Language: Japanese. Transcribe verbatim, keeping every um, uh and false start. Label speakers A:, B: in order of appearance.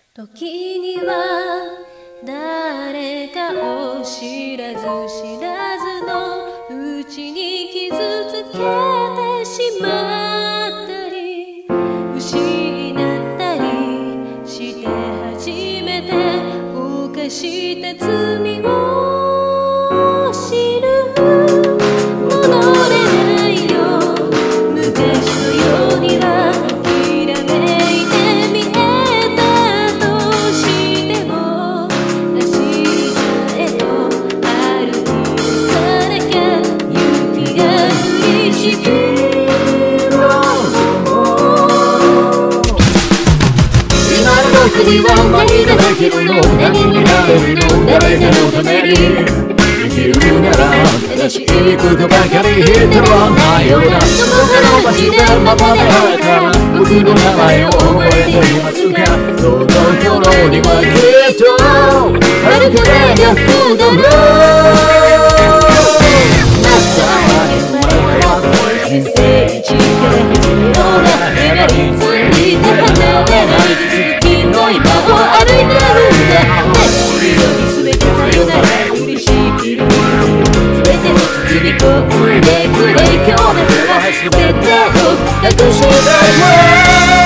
A: 時には誰かを知らず知らずのうちに傷つけてしまったり失ったりして初めて犯した罪を知る。戻れないよ昔のようにはきらめいて見えたとしても明日へと歩き出さなきゃ雪が降りしきる。
B: 今の僕には何ができるの、何になれるの、誰かのために生きるなら正しいことばかり言ってはないようだ。どこかの街でまとめられた僕の名前を覚えていますか。その頃にはきっと遥かで逆だろう。また人生一から始めようが今について離れない続きの今を歩いてるんだ。全てさよなら振りしきる全てを包み込んでくれ今日の日は全てを隠して